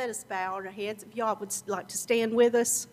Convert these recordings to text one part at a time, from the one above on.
let us bow our heads. If y'all would like to stand with us.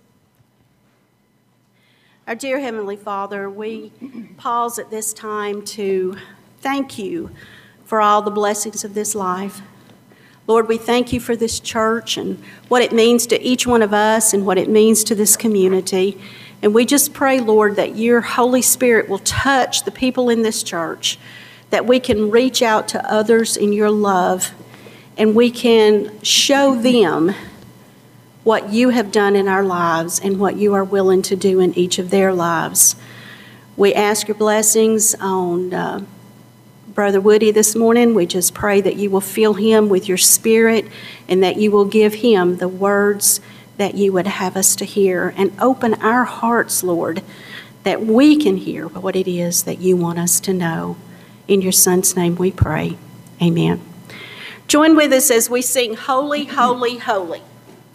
Our dear Heavenly Father, we pause at this time to thank you for all the blessings of this life. Lord, we thank you for this church and what it means to each one of us and what it means to this community. And we just pray, Lord, that your Holy Spirit will touch the people in this church, that we can reach out to others in your love, and we can show them what you have done in our lives and what you are willing to do in each of their lives. We ask your blessings on Brother Woody this morning. We just pray that you will fill him with your spirit and that you will give him the words that you would have us to hear, and open our hearts, Lord, that we can hear what it is that you want us to know. In your Son's name we pray. Amen. Join with us as we sing Holy, Holy, Holy.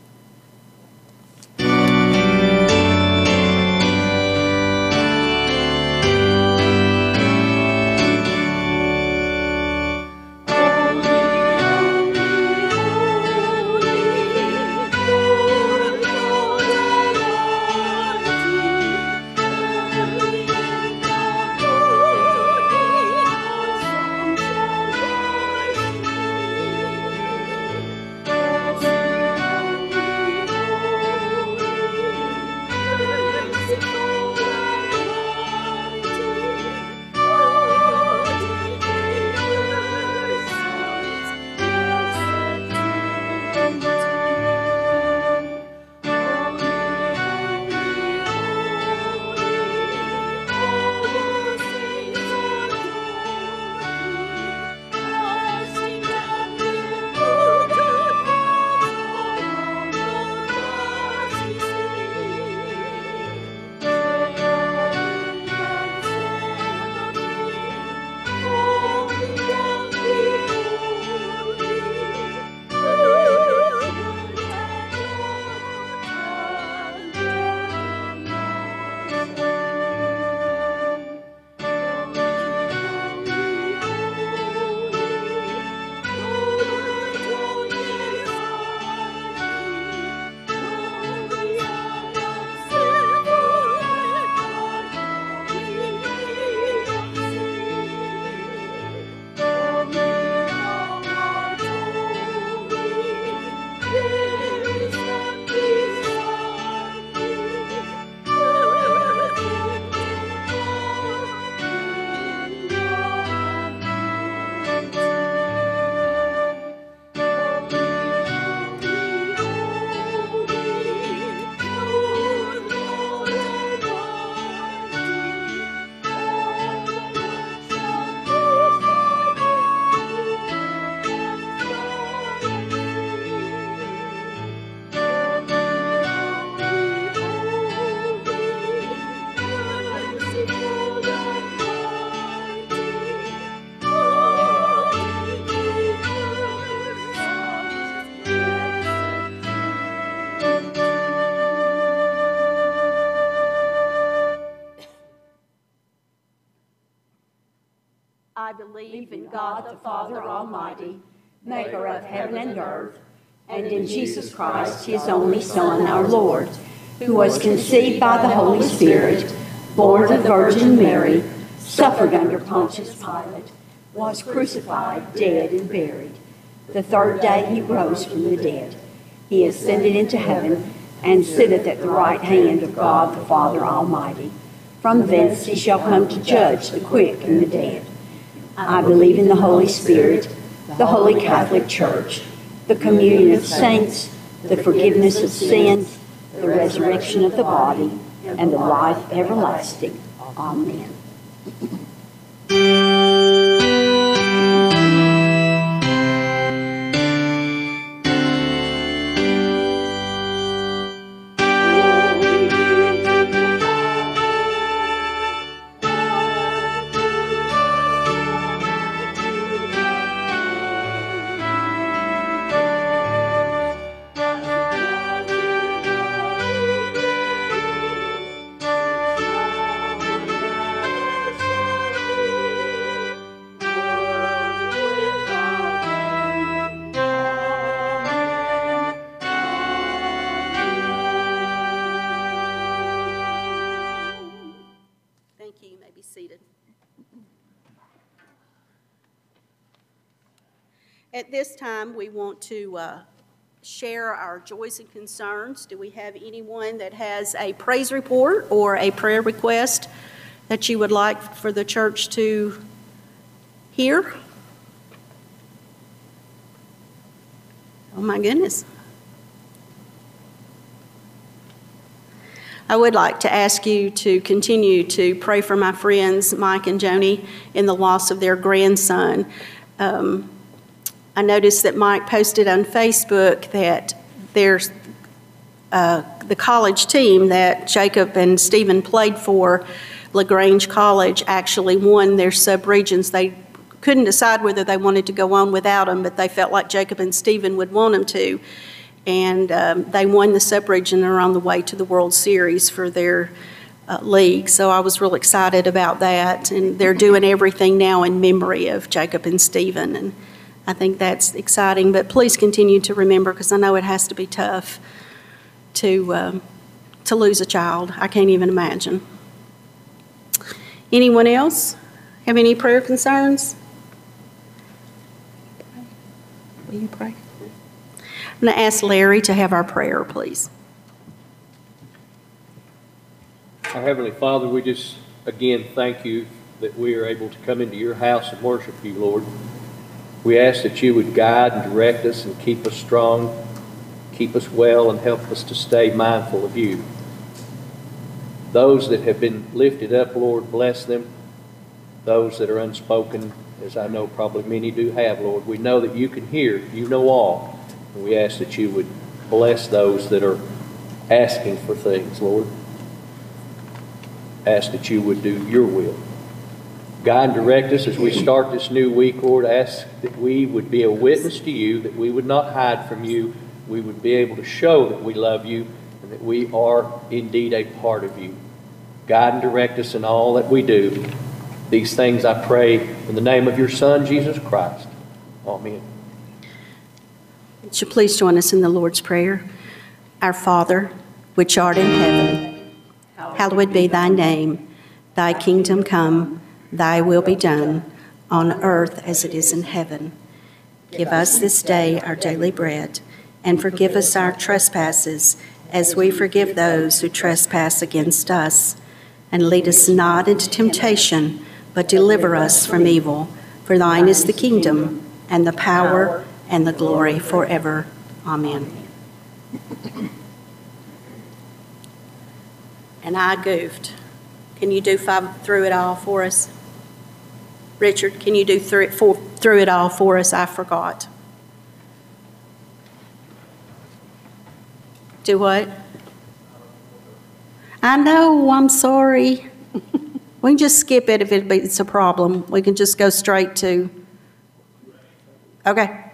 I believe in God the Father Almighty, maker of heaven and earth, and in Jesus Christ, his only Son, our Lord, who was conceived by the Holy Spirit, born of Virgin Mary, suffered under Pontius Pilate, was crucified, dead, and buried. The third day he rose from the dead. He ascended into heaven, and sitteth at the right hand of God the Father Almighty. From thence he shall come to judge the quick and the dead. I believe in the Holy Spirit, the Holy Catholic Church, the communion of saints, the forgiveness of sins, the resurrection of the body, and the life everlasting. Amen. be seated. At this time, we want to share our joys and concerns. Do we have anyone that has a praise report or a prayer request that you would like for the church to hear? Oh my goodness. I would like to ask you to continue to pray for my friends Mike and Joni in the loss of their grandson. I noticed that Mike posted on Facebook that there's the college team that Jacob and Stephen played for, LaGrange College, actually won their sub-regions. They couldn't decide whether they wanted to go on without him, but they felt like Jacob and Stephen would want him to. And they won the sub-region and are on the way to the World Series for their league. So I was real excited about that. And they're doing everything now in memory of Jacob and Stephen. And I think that's exciting, but please continue to remember, because I know it has to be tough to lose a child. I can't even imagine. Anyone else have any prayer concerns? Will you pray? I'm going to ask Larry to have our prayer, please. Our Heavenly Father, we just again thank you that we are able to come into your house and worship you, Lord. We ask that you would guide and direct us and keep us strong, keep us well, and help us to stay mindful of you. Those that have been lifted up, Lord, bless them. Those that are unspoken, as I know probably many do have, Lord, we know that you can hear, you know all. And we ask that you would bless those that are asking for things, Lord. Ask that you would do your will. Guide and direct us as we start this new week, Lord. Ask that we would be a witness to you, that we would not hide from you. We would be able to show that we love you and that we are indeed a part of you. Guide and direct us in all that we do. These things I pray in the name of your Son, Jesus Christ. Amen. Would you please join us in the Lord's Prayer? Our Father, which art in heaven, hallowed be thy name. Thy kingdom come. Thy will be done, on earth as it is in heaven. Give us this day our daily bread, and forgive us our trespasses, as we forgive those who trespass against us. And lead us not into temptation, but deliver us from evil. For thine is the kingdom, and the power, and the glory forever. Amen. And I goofed. Can you do 5 through it all for us? Richard, can you do through it all for us? I forgot. Do what? I know, I'm sorry. We can just skip it if it's a problem. We can just go straight to... Okay.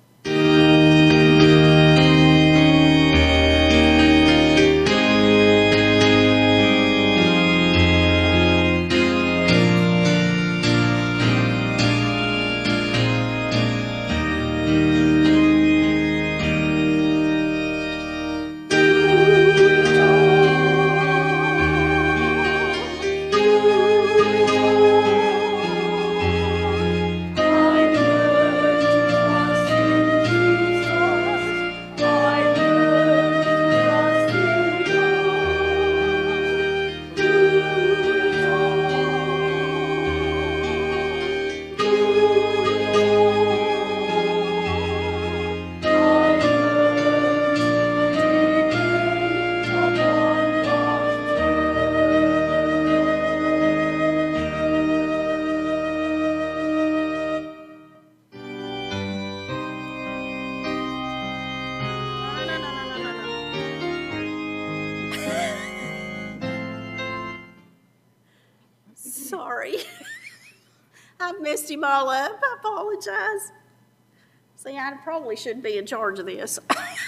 Sorry. I messed him all up. I apologize. See, I probably shouldn't be in charge of this.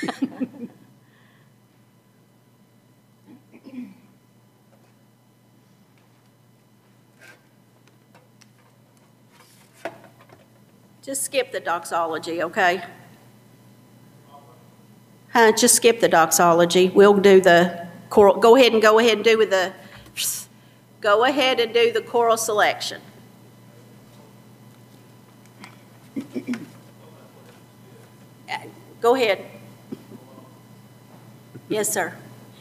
Just skip the doxology, okay? Just skip the doxology. We'll do the choral. Go ahead and do with the go ahead and do the choral selection. Go ahead. Yes, sir.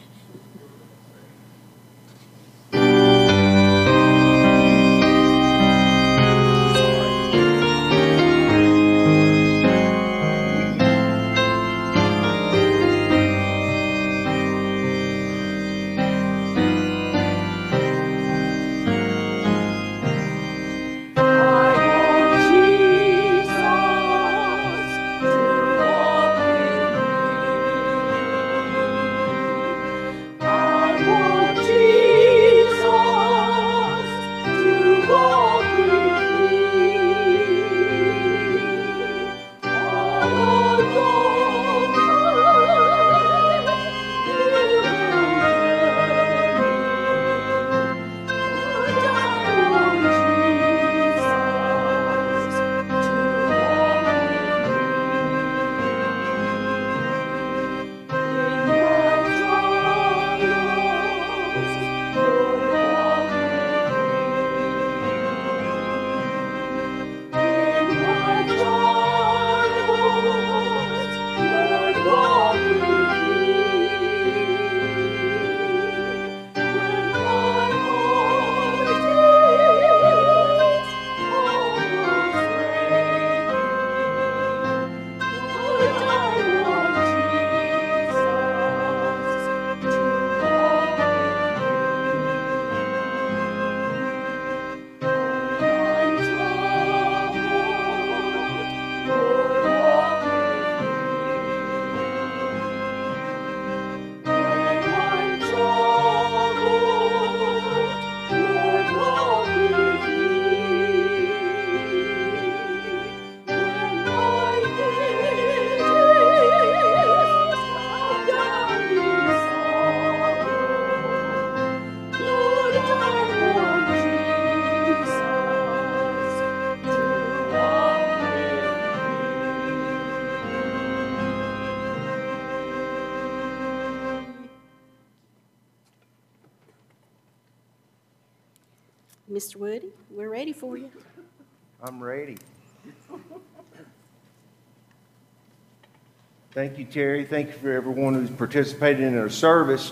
Mr. Woody, we're ready for you. I'm ready. Thank you, Terry. Thank you for everyone who's participated in our service.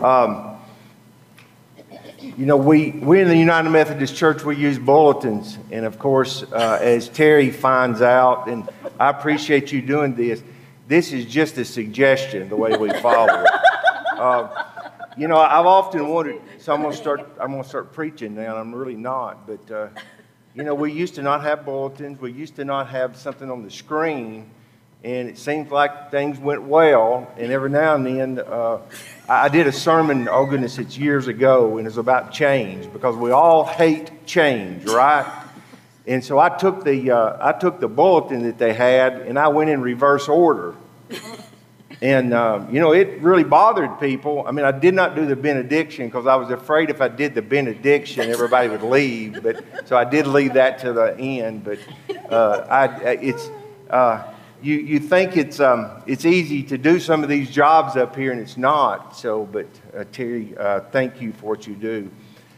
You know, we in the United Methodist Church, we use bulletins. And of course, as Terry finds out, and I appreciate you doing this is just a suggestion, the way we follow it. You know, I've often wondered, so I'm going to start preaching now, and I'm really not. But, you know, we used to not have bulletins. We used to not have something on the screen. And it seems like things went well. And every now and then, I did a sermon, oh goodness, it's years ago, and it's about change, because we all hate change, right? And so I took the bulletin that they had, and I went in reverse order. And, you know, it really bothered people. I mean, I did not do the benediction because I was afraid if I did the benediction, everybody would leave. So I did leave that to the end. But you think it's easy to do some of these jobs up here, and it's not. So, but Terry, thank you for what you do.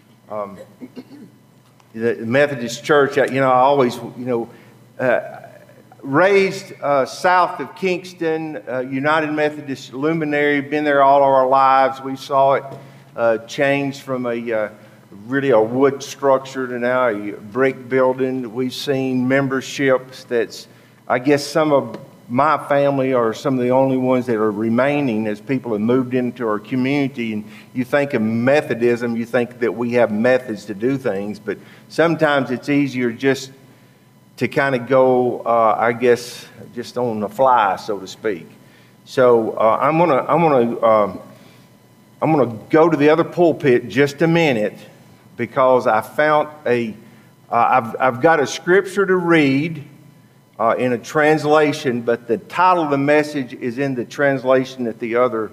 The Methodist Church, you know, I always, you know, raised south of Kingston, United Methodist luminary, been there all of our lives. We saw it change from really a wood structure to now a brick building. We've seen memberships that's, I guess some of my family are some of the only ones that are remaining as people have moved into our community. And you think of Methodism, you think that we have methods to do things, but sometimes it's easier just to kind of go, I guess, just on the fly, so to speak. So I'm gonna go to the other pulpit just a minute, because I found I've got a scripture to read in a translation, but the title of the message is in the translation at the other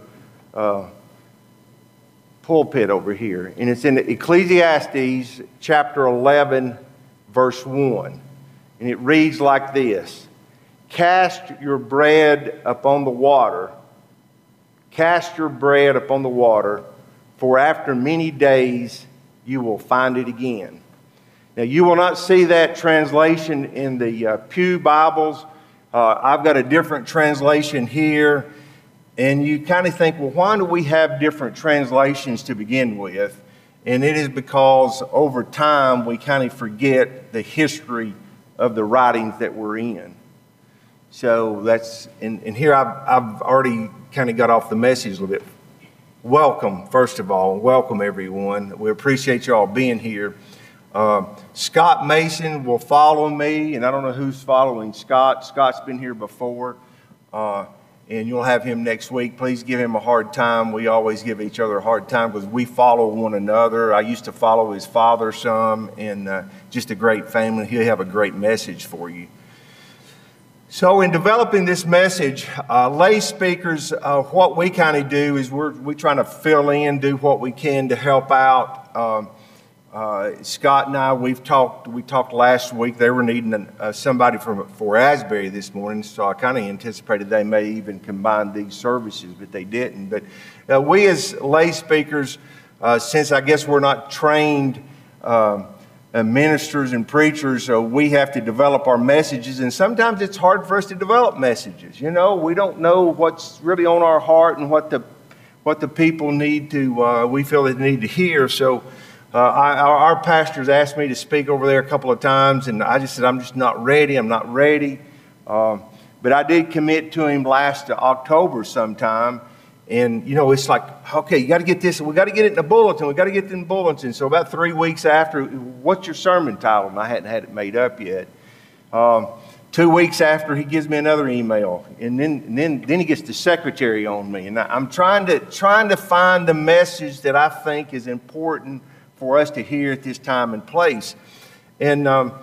pulpit over here, and it's in Ecclesiastes chapter 11, verse 1. And it reads like this: Cast your bread upon the water. Cast your bread upon the water, for after many days you will find it again. Now, you will not see that translation in the Pew Bibles. I've got a different translation here. And you kind of think, well, why do we have different translations to begin with? And it is because over time we kind of forget the history of the writings that we're in. So that's, and here I've already kind of got off the message a little bit. Welcome, first of all. Welcome, everyone. We appreciate you all being here. Scott Mason will follow me, and I don't know who's following Scott. Scott's been here before, and you'll have him next week. Please give him a hard time. We always give each other a hard time because we follow one another. I used to follow his father some, and just a great family. He'll have a great message for you. So in developing this message, lay speakers, what we kind of do is we're trying to fill in, do what we can to help out. Scott and I, we talked last week. They were needing somebody for Asbury this morning, so I kind of anticipated they may even combine these services, but they didn't. But we as lay speakers, since I guess we're not trained ministers and preachers, so we have to develop our messages, and sometimes it's hard for us to develop messages. You know, we don't know what's really on our heart and what the people need to, we feel they need to hear. So our pastors asked me to speak over there a couple of times, and I just said, I'm just not ready. I'm not ready. But I did commit to him last October sometime. And, you know, it's like, okay, you got to get this. We got to get it in the bulletin. We got to get it in the bulletin. So about 3 weeks after, what's your sermon title? And I hadn't had it made up yet. 2 weeks after, he gives me another email. And then he gets the secretary on me. And I'm trying to find the message that I think is important for us to hear at this time and place. And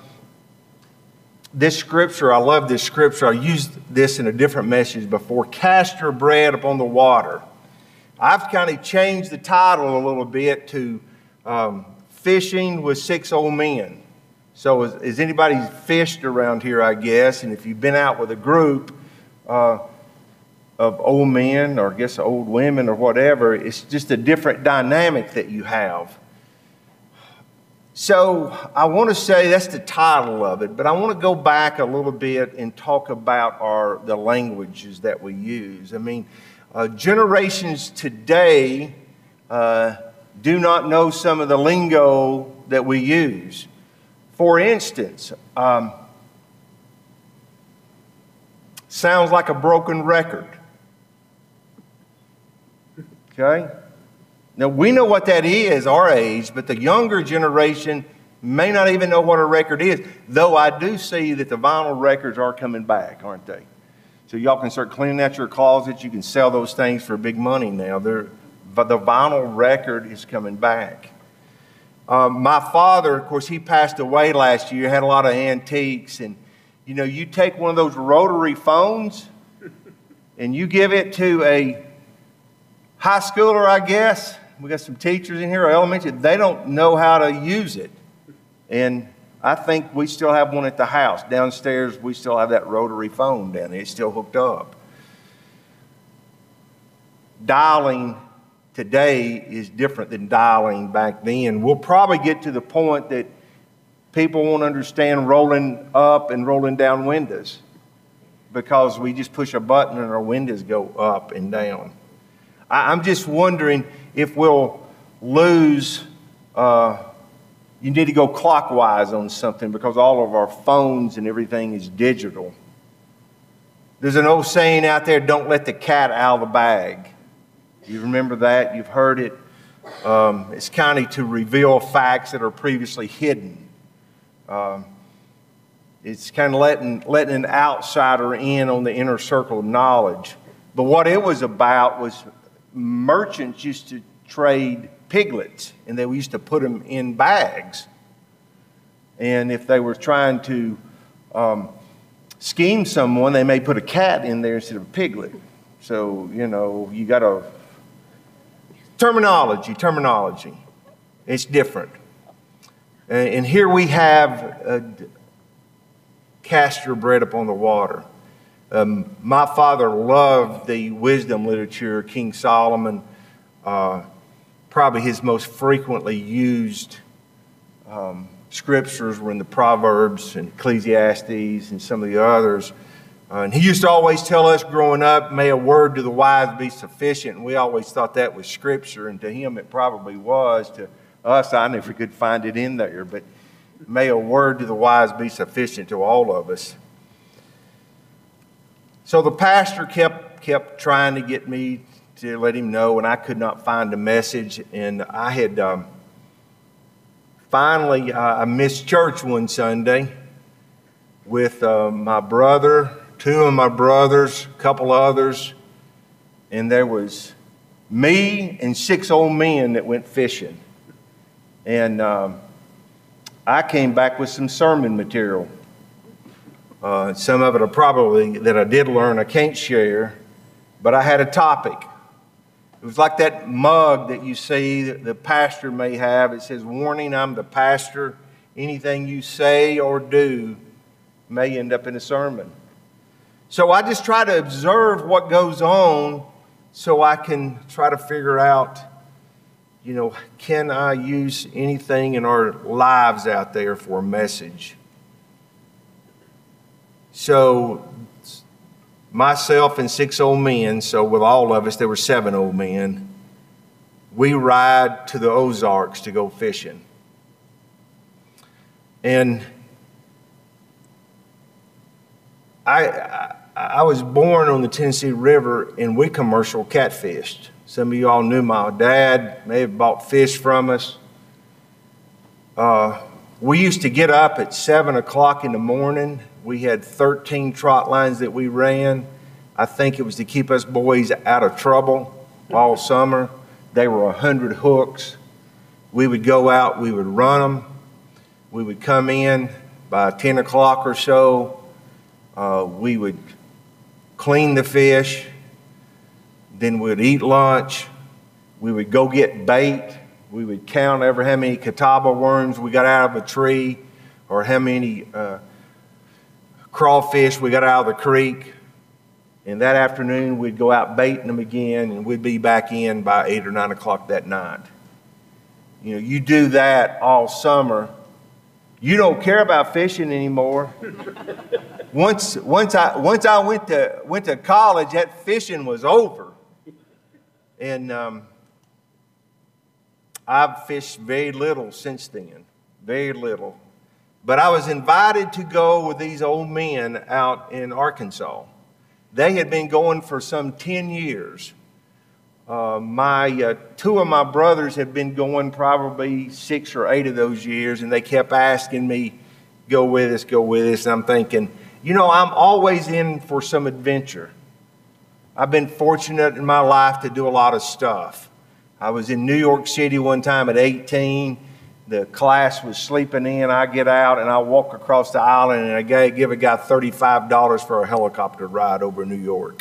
this scripture, I love this scripture. I used this in a different message before. Cast your bread upon the water. I've kind of changed the title a little bit to Fishing with Six Old Men. So has anybody fished around here, I guess? And if you've been out with a group of old men, or I guess old women or whatever, it's just a different dynamic that you have. So I want to say that's the title of it, but I want to go back a little bit and talk about the languages that we use. I mean, generations today do not know some of the lingo that we use. For instance, sounds like a broken record. Okay? Now, we know what that is, our age, but the younger generation may not even know what a record is, though I do see that the vinyl records are coming back, aren't they? So y'all can start cleaning out your closets. You can sell those things for big money now. But the vinyl record is coming back. My father, of course, he passed away last year, had a lot of antiques. And, you know, you take one of those rotary phones and you give it to a high schooler, I guess. We got some teachers in here, elementary. They don't know how to use it. And I think we still have one at the house. Downstairs, we still have that rotary phone down there. It's still hooked up. Dialing today is different than dialing back then. We'll probably get to the point that people won't understand rolling up and rolling down windows because we just push a button and our windows go up and down. I'm just wondering if we'll lose, you need to go clockwise on something because all of our phones and everything is digital. There's an old saying out there, don't let the cat out of the bag. You remember that? You've heard it. It's kind of to reveal facts that are previously hidden. It's kind of letting an outsider in on the inner circle of knowledge. But what it was about was merchants used to trade piglets, and they used to put them in bags. And if they were trying to scheme someone, they may put a cat in there instead of a piglet. So, you know, you got to... Terminology. It's different. And here we have cast your bread upon the water. My father loved the wisdom literature, King Solomon, probably his most frequently used scriptures were in the Proverbs and Ecclesiastes and some of the others. And he used to always tell us growing up, may a word to the wise be sufficient. And we always thought that was scripture, and to him it probably was. To us, I never could find it in there. But may a word to the wise be sufficient to all of us. So the pastor kept trying to get me to let him know, and I could not find a message. And I had finally, I missed church one Sunday with my brother, two of my brothers, a couple others, and there was me and 6 old men that went fishing. And I came back with some sermon material. Some of it are probably that I did learn I can't share, but I had a topic. It was like that mug that you see that the pastor may have. It says, "Warning, I'm the pastor. Anything you say or do may end up in a sermon." So I just try to observe what goes on so I can try to figure out, can I use anything in our lives out there for a message? So myself and 6 old men, so with all of us, there were 7 old men, we ride to the Ozarks to go fishing. And I was born on the Tennessee River, and we commercial catfished. Some of you all knew my dad, may have bought fish from us. We used to get up at 7 o'clock in the morning. We had 13 trot lines that we ran. I think it was to keep us boys out of trouble all summer. They were 100 hooks. We would go out, we would run them. We would come in by 10 o'clock or so. We would clean the fish. Then we'd eat lunch. We would go get bait. We would count how many catawba worms we got out of a tree, or how many crawfish we got out of the creek. And that afternoon, we'd go out baiting them again, and we'd be back in by 8 or 9 o'clock that night. You do that all summer. You don't care about fishing anymore. Once I went to college, that fishing was over. And I've fished very little since then, very little. But I was invited to go with these old men out in Arkansas. They had been going for some 10 years. Two of my brothers had been going probably 6 or 8 of those years, and they kept asking me, go with us. And I'm thinking, I'm always in for some adventure. I've been fortunate in my life to do a lot of stuff. I was in New York City one time at 18. The class was sleeping in. I get out and I walk across the island, and I give a guy $35 for a helicopter ride over New York.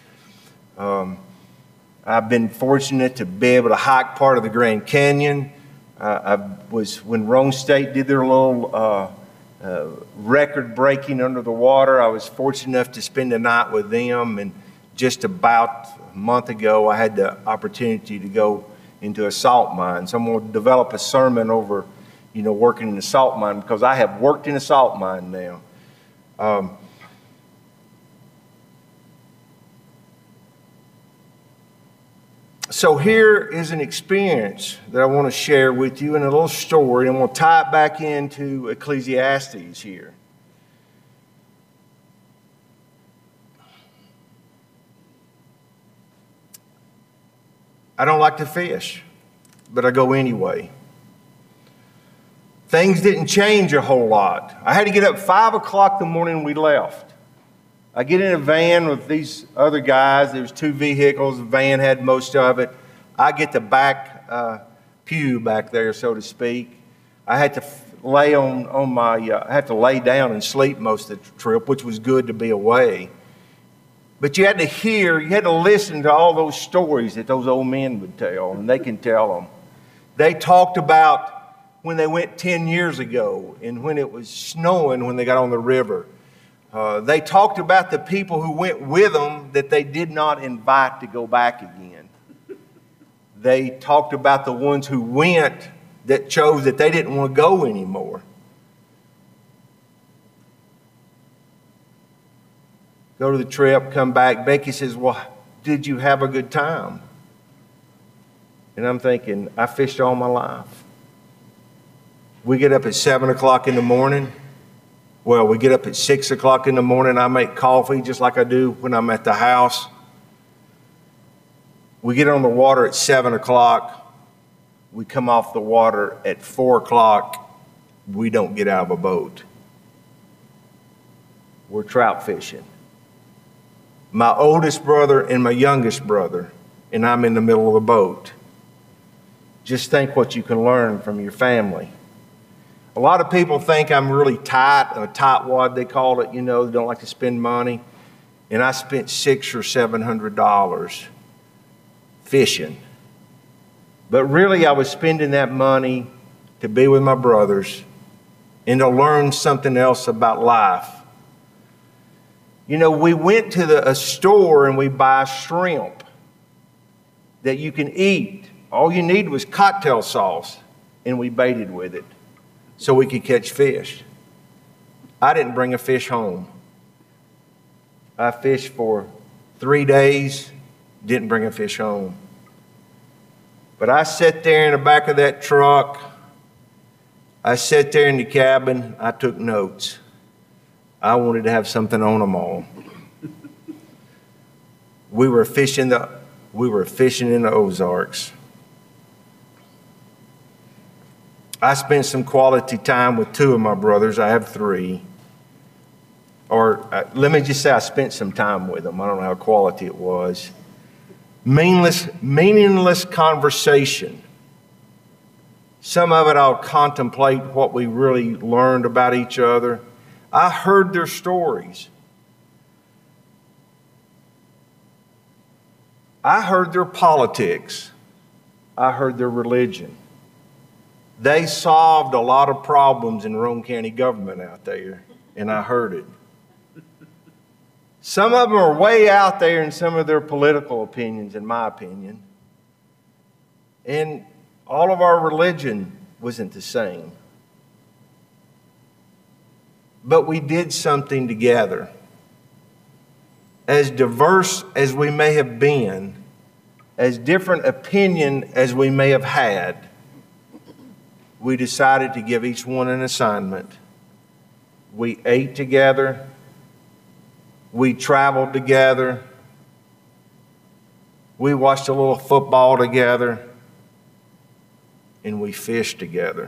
I've been fortunate to be able to hike part of the Grand Canyon. When Rome State did their little record breaking under the water, I was fortunate enough to spend the night with them. And just about a month ago, I had the opportunity to go into a salt mine. So I'm going to develop a sermon over, working in a salt mine, because I have worked in a salt mine now. So here is an experience that I want to share with you in a little story, and we'll tie it back into Ecclesiastes here. I don't like to fish, but I go anyway. Things didn't change a whole lot. I had to get up 5 o'clock the morning we left. I get in a van with these other guys. There's 2 vehicles. The van had most of it. I get the back pew back there, so to speak. I had to lay down and sleep most of the trip, which was good to be away. But you had to listen to all those stories that those old men would tell, and they can tell them. They talked about when they went 10 years ago and when it was snowing when they got on the river. They talked about the people who went with them that they did not invite to go back again. they talked about the ones who went that chose that they didn't want to go anymore. Go to the trip, come back. Becky says, well, did you have a good time? And I'm thinking, I fished all my life. We get up at 7 o'clock in the morning. Well, we get up at 6 o'clock in the morning. I make coffee just like I do when I'm at the house. We get on the water at 7 o'clock. We come off the water at 4 o'clock. We don't get out of a boat. We're trout fishing. My oldest brother and my youngest brother, and I'm in the middle of the boat. Just think what you can learn from your family. A lot of people think I'm really tight, a tightwad they call it, they don't like to spend money. And I spent $600 or $700 fishing. But really I was spending that money to be with my brothers and to learn something else about life. We went to a store and we buy shrimp that you can eat. All you need was cocktail sauce, and we baited with it so we could catch fish. I didn't bring a fish home. I fished for 3 days, didn't bring a fish home. But I sat there in the back of that truck. I sat there in the cabin. I took notes. I wanted to have something on them all. We were fishing in the Ozarks. I spent some quality time with 2 of my brothers. I have 3. Let me just say I spent some time with them. I don't know how quality it was. Meaningless conversation. Some of it I'll contemplate what we really learned about each other. I heard their stories. I heard their politics. I heard their religion. They solved a lot of problems in Roane County government out there, and I heard it. Some of them are way out there in some of their political opinions, in my opinion. And all of our religion wasn't the same. But we did something together. As diverse as we may have been, as different opinion as we may have had, we decided to give each one an assignment. We ate together. We traveled together. We watched a little football together. And we fished together.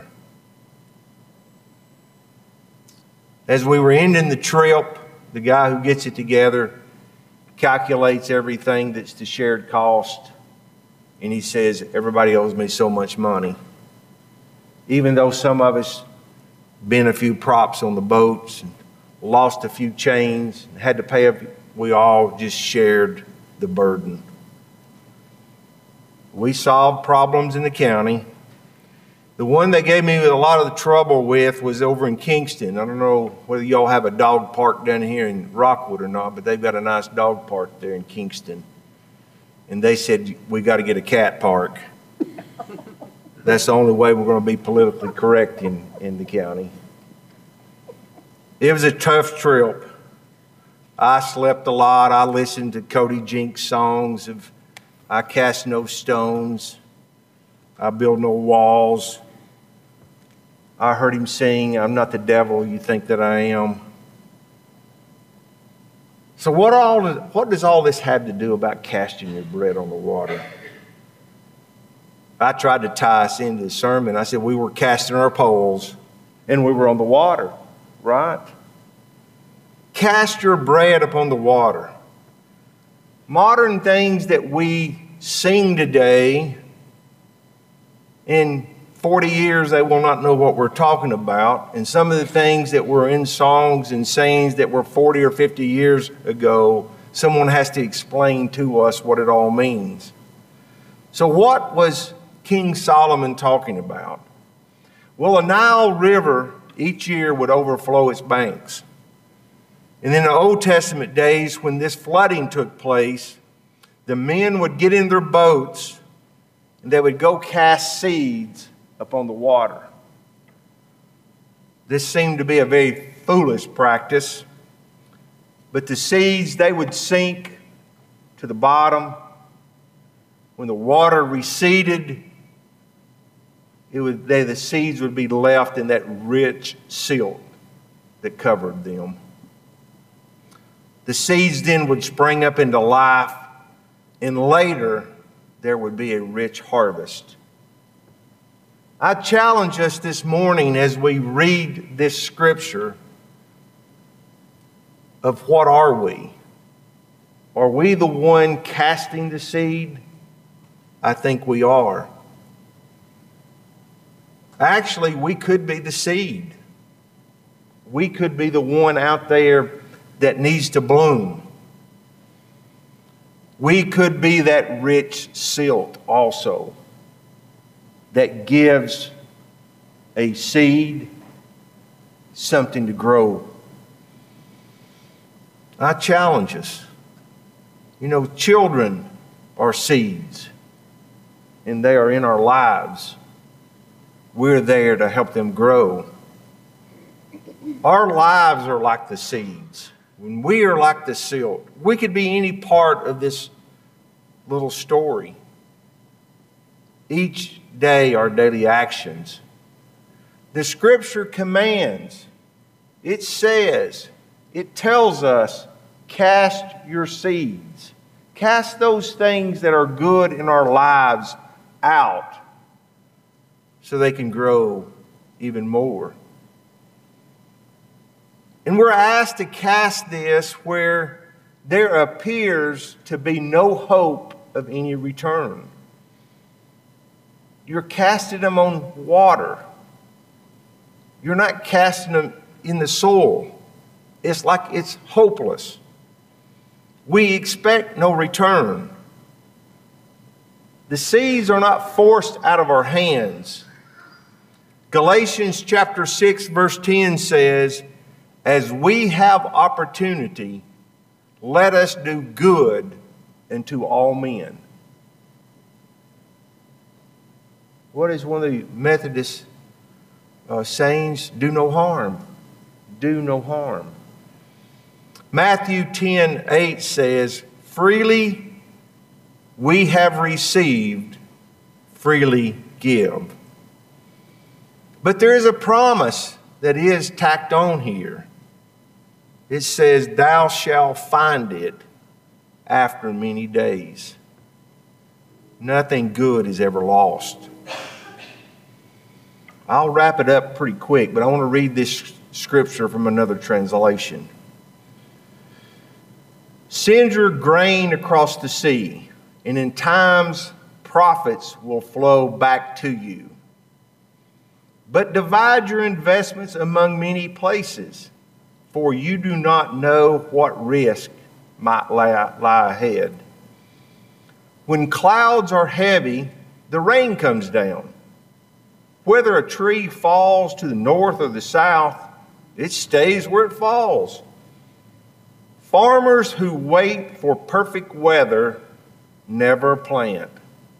As we were ending the trip, the guy who gets it together calculates everything that's the shared cost, and he says, everybody owes me so much money. Even though some of us bent a few props on the boats, and lost a few chains, and had to pay up, we all just shared the burden. We solved problems in the county. The one that gave me a lot of the trouble with was over in Kingston. I don't know whether y'all have a dog park down here in Rockwood or not, but they've got a nice dog park there in Kingston. And they said, we got to get a cat park. That's the only way we're going to be politically correct in the county. It was a tough trip. I slept a lot. I listened to Cody Jinks songs of I Cast No Stones, I Build No Walls. I heard him sing, I'm not the devil you think that I am. So what does all this have to do about casting your bread on the water? I tried to tie us into the sermon. I said we were casting our poles and we were on the water, right? Cast your bread upon the water. Modern things that we sing today, in 40 years they will not know what we're talking about. And some of the things that were in songs and sayings that were 40 or 50 years ago, someone has to explain to us what it all means. So what was King Solomon talking about? Well, the Nile River each year would overflow its banks. And in the Old Testament days, when this flooding took place, the men would get in their boats and they would go cast seeds upon the water. This seemed to be a very foolish practice, but the seeds, they would sink to the bottom. When the water receded, the seeds would be left in that rich silt that covered them. The seeds then would spring up into life, and later there would be a rich harvest. I challenge us this morning as we read this scripture of what are we? Are we the one casting the seed? I think we are. Actually, we could be the seed. We could be the one out there that needs to bloom. We could be that rich silt also that gives a seed something to grow. I challenge us. You know, children are seeds, and they are in our lives. We're there to help them grow. Our lives are like the seeds. When we are like the silt, we could be any part of this little story. Each day, our daily actions. The scripture commands, it says, it tells us, cast your seeds. Cast those things that are good in our lives out so they can grow even more. And we're asked to cast this where there appears to be no hope of any return. You're casting them on water. You're not casting them in the soil. It's like it's hopeless. We expect no return. The seeds are not forced out of our hands. Galatians chapter 6 verse 10 says, as we have opportunity, let us do good unto all men. What is one of the Methodist sayings? Do no harm. Do no harm. Matthew 10:8 says, freely we have received, freely give. But there is a promise that is tacked on here. It says, thou shalt find it after many days. Nothing good is ever lost. I'll wrap it up pretty quick, but I want to read this scripture from another translation. Send your grain across the sea, and in times profits will flow back to you. But divide your investments among many places, for you do not know what risk might lie ahead. When clouds are heavy, the rain comes down. Whether a tree falls to the north or the south, it stays where it falls. Farmers who wait for perfect weather never plant.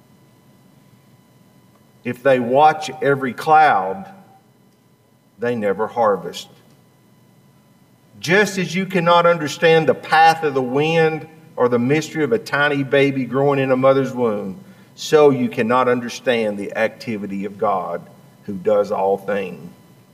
If they watch every cloud, they never harvest. Just as you cannot understand the path of the wind or the mystery of a tiny baby growing in a mother's womb, so you cannot understand the activity of God who does all things.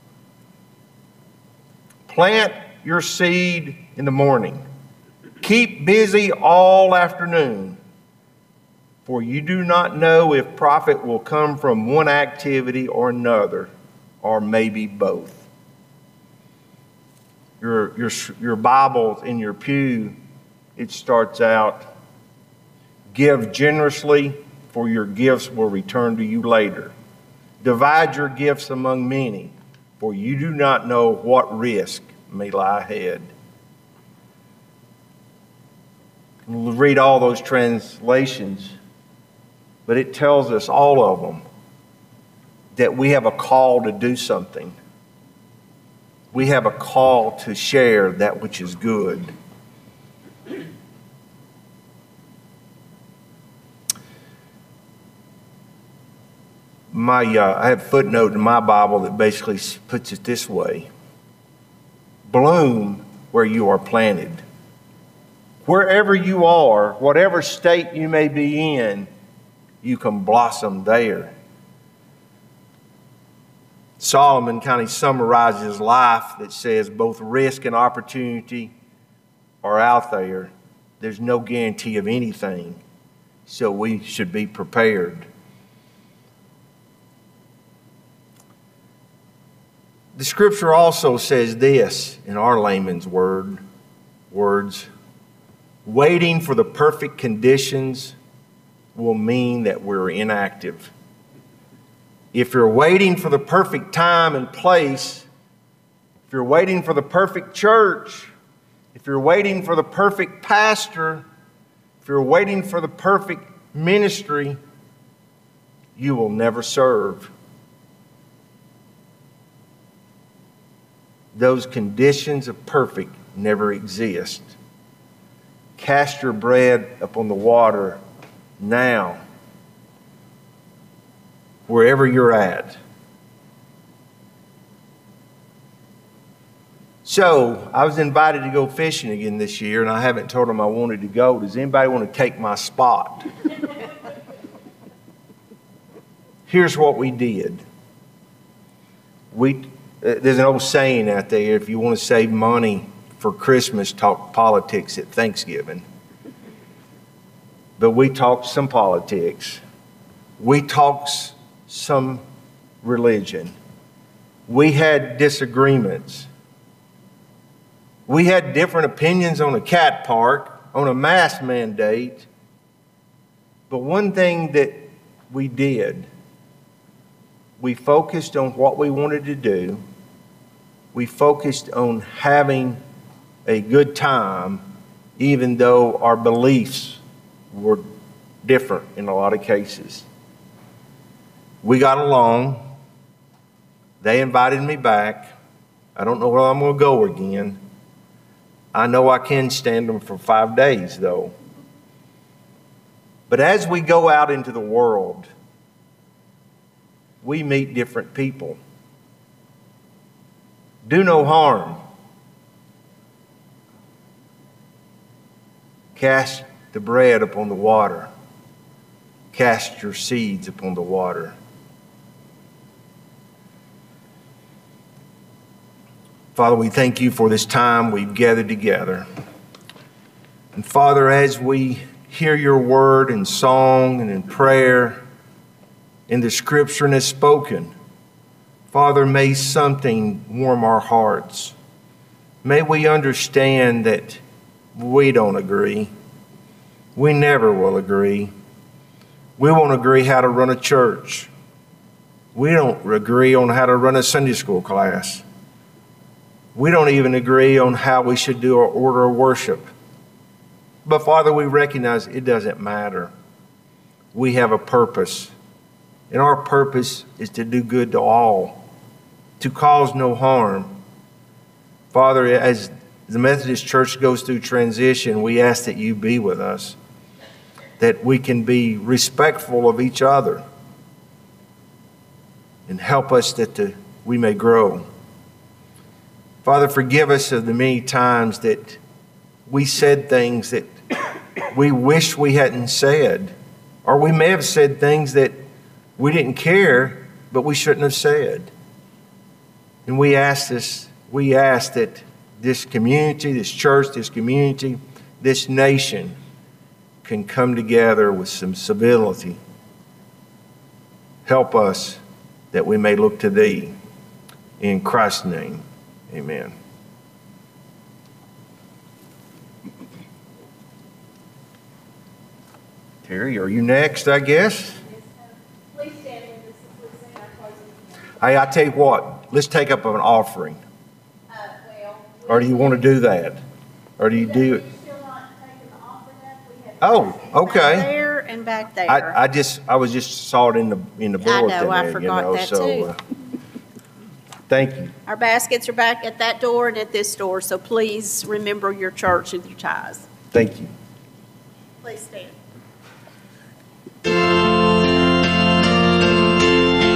Plant your seed in the morning. Keep busy all afternoon, for you do not know if profit will come from one activity or another, or maybe both. Your Bible in your pew, it starts out, give generously, for your gifts will return to you later. Divide your gifts among many, for you do not know what risk may lie ahead. We'll read all those translations, but it tells us, all of them, that we have a call to do something. We have a call to share that which is good. I have a footnote in my Bible that basically puts it this way: bloom where you are planted. Wherever you are, whatever state you may be in, you can blossom there. Solomon kind of summarizes life that says both risk and opportunity are out there. There's no guarantee of anything, so we should be prepared. The scripture also says this in our layman's words: waiting for the perfect conditions will mean that we're inactive. If you're waiting for the perfect time and place, if you're waiting for the perfect church, if you're waiting for the perfect pastor, if you're waiting for the perfect ministry, you will never serve. Those conditions of perfect never exist. Cast your bread upon the water now, wherever you're at. So, I was invited to go fishing again this year, and I haven't told them I wanted to go. Does anybody want to take my spot? Here's what we did. There's an old saying out there: if you want to save money for Christmas, talk politics at Thanksgiving. But we talked some politics. We talked some religion. We had disagreements. We had different opinions on a cat park, on a mask mandate. But one thing that we did, we focused on what we wanted to do. We focused on having a good time, even though our beliefs were different in a lot of cases. We got along. They invited me back. I don't know where I'm going to go again. I know I can stand them for 5 days, though. But as we go out into the world, we meet different people. Do no harm. Cast the bread upon the water. Cast your seeds upon the water. Father, we thank you for this time we've gathered together. And Father, as we hear your word in song and in prayer, in the scripture and as spoken, Father, may something warm our hearts. May we understand that we don't agree. We never will agree. We won't agree how to run a church. We don't agree on how to run a Sunday school class. We don't even agree on how we should do our order of worship. But Father, we recognize it doesn't matter. We have a purpose. And our purpose is to do good to all, to cause no harm. Father, as the Methodist Church goes through transition, we ask that you be with us, that we can be respectful of each other and help us that we may grow. Father, forgive us of the many times that we said things that we wish we hadn't said, or we may have said things that we didn't care, but we shouldn't have said. And we ask that this community, this church, this community, this nation can come together with some civility. Help us that we may look to thee. In Christ's name, amen. Terry, are you next, I guess? Please stand with us as we sing our closing hymn. Hey, I tell you what, let's take up an offering. Or do you want to do that? Or do you do it? Oh, okay. There and back there. I was just saw it in the bulletin. I know, I there, forgot that too. Thank you. Our baskets are back at that door and at this door, so please remember your church and your tithes. Thank you. Please stand.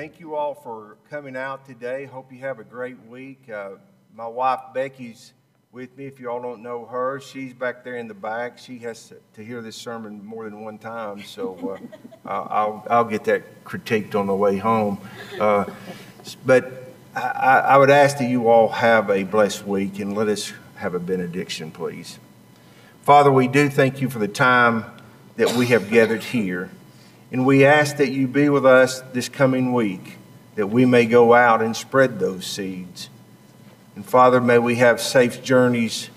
thank you all for coming out today. Hope you have a great week. My wife Becky's with me. If you all don't know her, she's back there in the back. She has to hear this sermon more than one time, so I'll get that critiqued on the way home. But I would ask that you all have a blessed week, and let us have a benediction, please. Father, we do thank you for the time that we have gathered here. And we ask that you be with us this coming week, that we may go out and spread those seeds. And Father, may we have safe journeys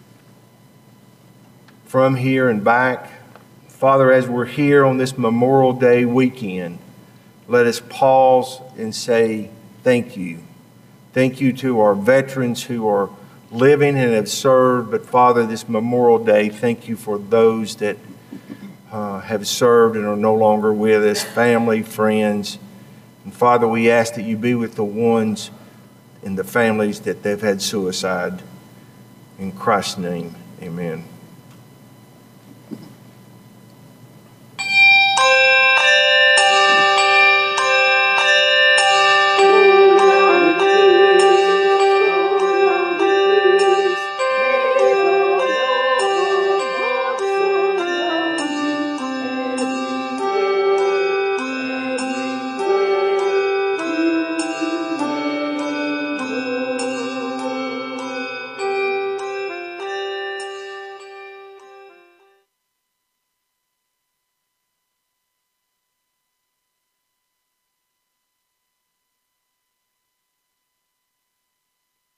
from here and back. Father, as we're here on this Memorial Day weekend, let us pause and say thank you. Thank you to our veterans who are living and have served. But Father, this Memorial Day, thank you for those that have served and are no longer with us, family, friends. And Father, we ask that you be with the ones in the families that they've had suicide. In Christ's name, amen.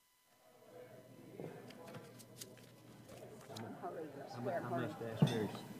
I must ask Mary